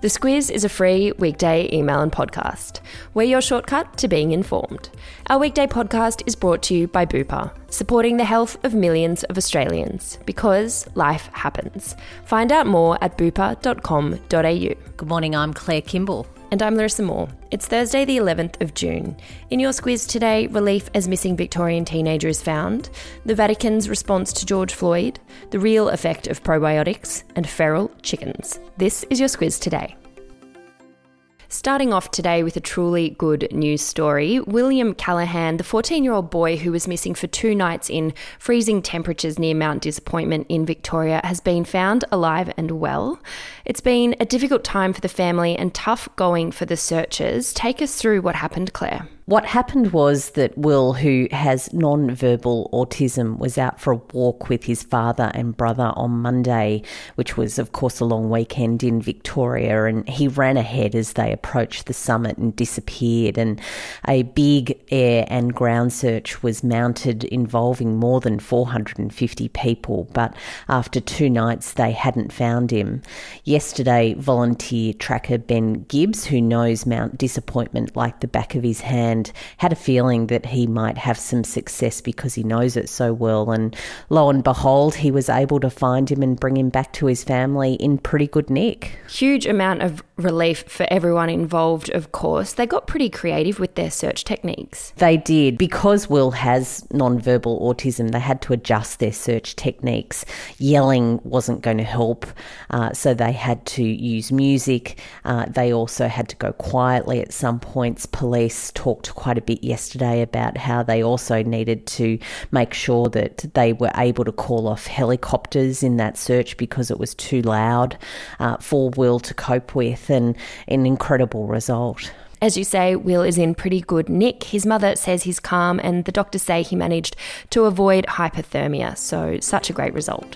The Squiz is a free weekday email and podcast. We're your shortcut to being informed. Our weekday podcast is brought to you by Bupa, supporting the health of millions of Australians, because life happens. Find out more at bupa.com.au. Good morning, I'm Claire Kimball. And I'm Larissa Moore. It's Thursday the 11th of June. In your Squiz today, relief as missing Victorian teenager is found, the Vatican's response to George Floyd, the real effect of probiotics, and feral chickens. This is your Squiz today. Starting off today with a truly good news story, William Callahan, the 14-year-old boy who was missing for 2 nights in freezing temperatures near Mount Disappointment in Victoria, has been found alive and well. It's been a difficult time for the family and tough going for the searchers. Take us through what happened, Claire. What happened was that Will, who has non-verbal autism, was out for a walk with his father and brother on Monday, which was, of course, a long weekend in Victoria, and he ran ahead as they approached the summit and disappeared, and a big air and ground search was mounted involving more than 450 people, but after 2 nights they hadn't found him. Yesterday, volunteer tracker Ben Gibbs, who knows Mount Disappointment like the back of his hand, had a feeling that he might have some success because he knows it so well, and lo and behold, he was able to find him and bring him back to his family in pretty good nick. Huge amount of relief for everyone involved, of course. They got pretty creative with their search techniques. They did. Because Will has non-verbal autism, they had to adjust their search techniques. Yelling wasn't going to help, so they had to use music. They also had to go quietly at some points. Police talked quite a bit yesterday about how they also needed to make sure that they were able to call off helicopters in that search because it was too loud for Will to cope with, and an incredible result. As you say, Will is in pretty good nick. His mother says he's calm, and the doctors say he managed to avoid hypothermia, so such a great result.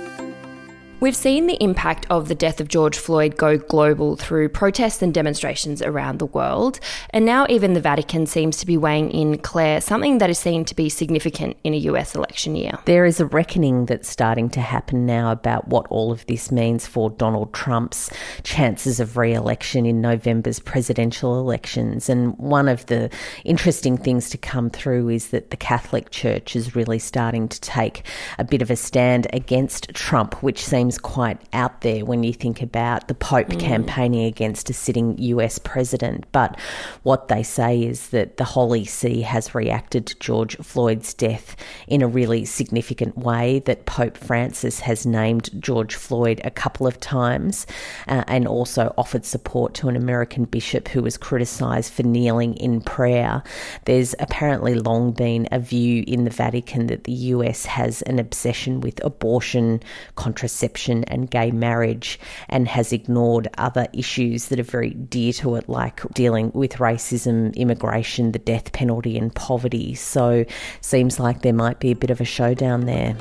We've seen the impact of the death of George Floyd go global through protests and demonstrations around the world, and now even the Vatican seems to be weighing in, Claire, something that is seen to be significant in a US election year. There is a reckoning that's starting to happen now about what all of this means for Donald Trump's chances of re-election in November's presidential elections, and one of the interesting things to come through is that the Catholic Church is really starting to take a bit of a stand against Trump, which seems quite out there when you think about the Pope campaigning against a sitting US president. But what they say is that the Holy See has reacted to George Floyd's death in a really significant way, that Pope Francis has named George Floyd a couple of times and also offered support to an American bishop who was criticised for kneeling in prayer. There's apparently long been a view in the Vatican that the US has an obsession with abortion, contraception and gay marriage, and has ignored other issues that are very dear to it, like dealing with racism, immigration, the death penalty and poverty. So seems like there might be a bit of a showdown there.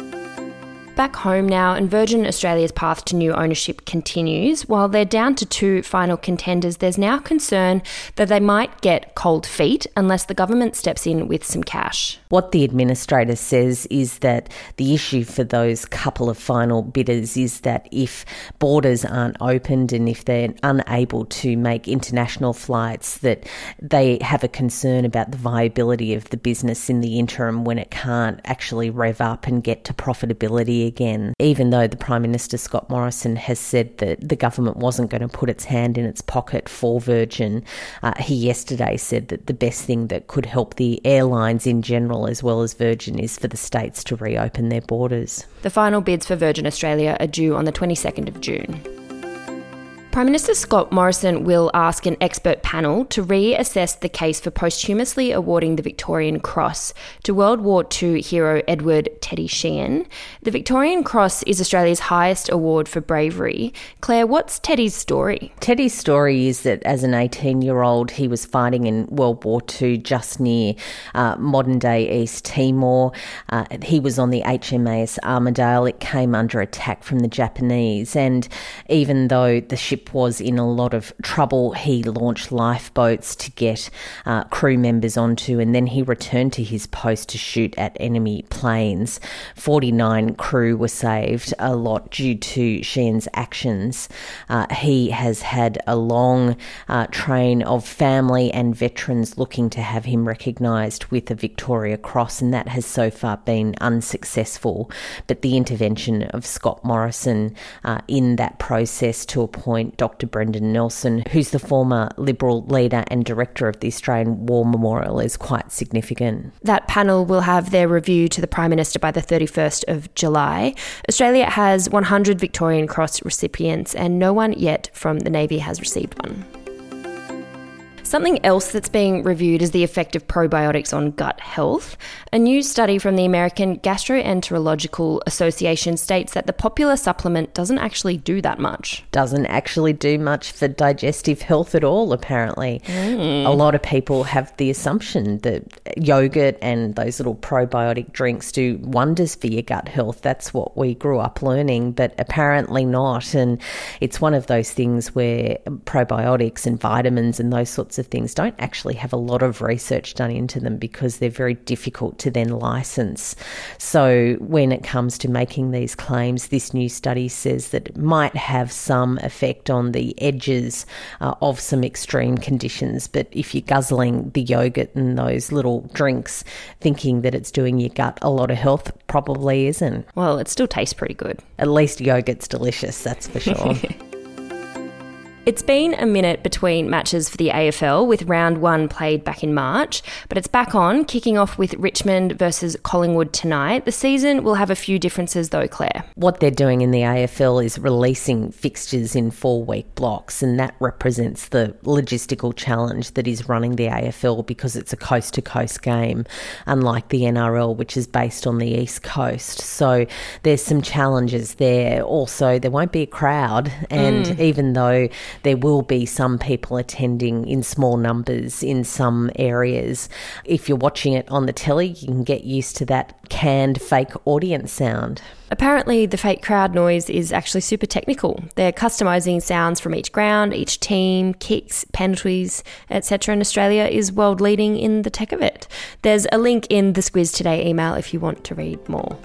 Back home now, and Virgin Australia's path to new ownership continues. While they're down to 2 final contenders, there's now concern that they might get cold feet unless the government steps in with some cash. What the administrator says is that the issue for those couple of final bidders is that if borders aren't opened and if they're unable to make international flights, that they have a concern about the viability of the business in the interim when it can't actually rev up and get to profitability again. Even though the Prime Minister, Scott Morrison, has said that the government wasn't going to put its hand in its pocket for Virgin, he yesterday said that the best thing that could help the airlines in general as well as Virgin is for the states to reopen their borders. The final bids for Virgin Australia are due on the 22nd of June. Prime Minister Scott Morrison will ask an expert panel to reassess the case for posthumously awarding the Victorian Cross to World War II hero Edward Teddy Sheehan. The Victorian Cross is Australia's highest award for bravery. Claire, what's Teddy's story? Teddy's story is that as an 18-year-old, he was fighting in World War II just near modern-day East Timor. He was on the HMAS Armidale. It came under attack from the Japanese, and even though the ship ship was in a lot of trouble. He launched lifeboats to get crew members onto, and then he returned to his post to shoot at enemy planes. 49 crew were saved, a lot due to Sheehan's actions. He has had a long train of family and veterans looking to have him recognised with a Victoria Cross, and that has so far been unsuccessful. But the intervention of Scott Morrison in that process to appoint Dr. Brendan Nelson, who's the former Liberal leader and director of the Australian War Memorial, is quite significant. That panel will have their review to the Prime Minister by the 31st of July. Australia has 100 Victorian Cross recipients and no one yet from the Navy has received one. Something else that's being reviewed is the effect of probiotics on gut health. A new study from the American Gastroenterological Association states that the popular supplement doesn't actually do that much. Doesn't actually do much for digestive health at all, apparently. A lot of people have the assumption that yogurt and those little probiotic drinks do wonders for your gut health. That's what we grew up learning, but apparently not. And it's one of those things where probiotics and vitamins and those sorts of things don't actually have a lot of research done into them because they're very difficult to then license. So when it comes to making these claims, this new study says that it might have some effect on the edges of some extreme conditions. But if you're guzzling the yogurt and those little drinks thinking that it's doing your gut a lot of health, probably isn't. Well, it still tastes pretty good. At least yogurt's delicious, that's for sure. It's been a minute between matches for the AFL, with round one played back in March, but it's back on, kicking off with Richmond versus Collingwood tonight. The season will have a few differences though, Claire. What they're doing in the AFL is releasing fixtures in 4-week blocks, and that represents the logistical challenge that is running the AFL because it's a coast-to-coast game, unlike the NRL, which is based on the East Coast. So there's some challenges there. Also, there won't be a crowd, and even though there will be some people attending in small numbers in some areas, if you're watching it on the telly, you can get used to that canned fake audience sound. Apparently, the fake crowd noise is actually super technical. They're customising sounds from each ground, each team, kicks, penalties, etc. And Australia is world leading in the tech of it. There's a link in the Squiz Today email if you want to read more.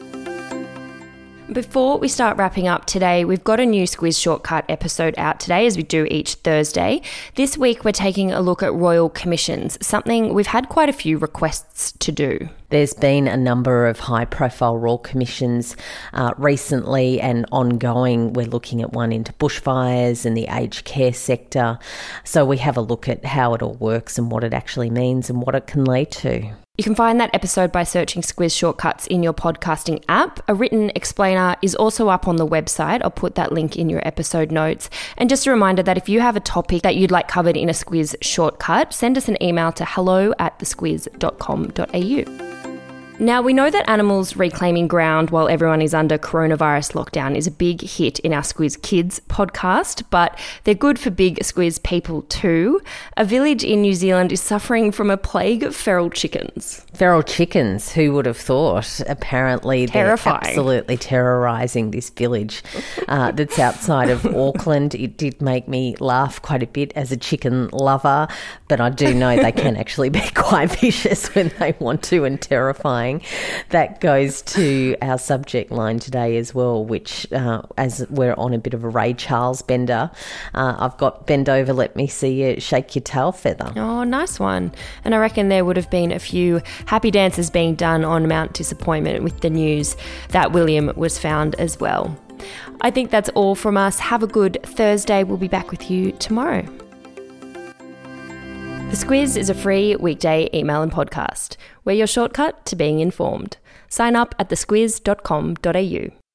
Before we start wrapping up today, we've got a new Squiz Shortcut episode out today, as we do each Thursday. This week, we're taking a look at royal commissions, something we've had quite a few requests to do. There's been a number of high-profile royal commissions recently and ongoing. We're looking at one into bushfires and the aged care sector. So we have a look at how it all works and what it actually means and what it can lead to. You can find that episode by searching Squiz Shortcuts in your podcasting app. A written explainer is also up on the website. I'll put that link in your episode notes. And just a reminder that if you have a topic that you'd like covered in a Squiz Shortcut, send us an email to hello@thesquiz.com.au. Now, we know that animals reclaiming ground while everyone is under coronavirus lockdown is a big hit in our Squiz Kids podcast, but they're good for big Squiz people too. A village in New Zealand is suffering from a plague of feral chickens. Feral chickens, who would have thought? Apparently Terrifying. They're absolutely terrorising this village that's outside of Auckland. It did make me laugh quite a bit as a chicken lover, but I do know they can actually be quite vicious when they want to and terrifying. That goes to our subject line today as well, which as we're on a bit of a Ray Charles bender, I've got bend over, let me see you shake your tail feather. Oh, nice one. And I reckon there would have been a few happy dances being done on Mount Disappointment with the news that William was found as well. I think that's all from us. Have a good Thursday. We'll be back with you tomorrow. The Squiz is a free weekday email and podcast. We're your shortcut to being informed. Sign up at thesquiz.com.au.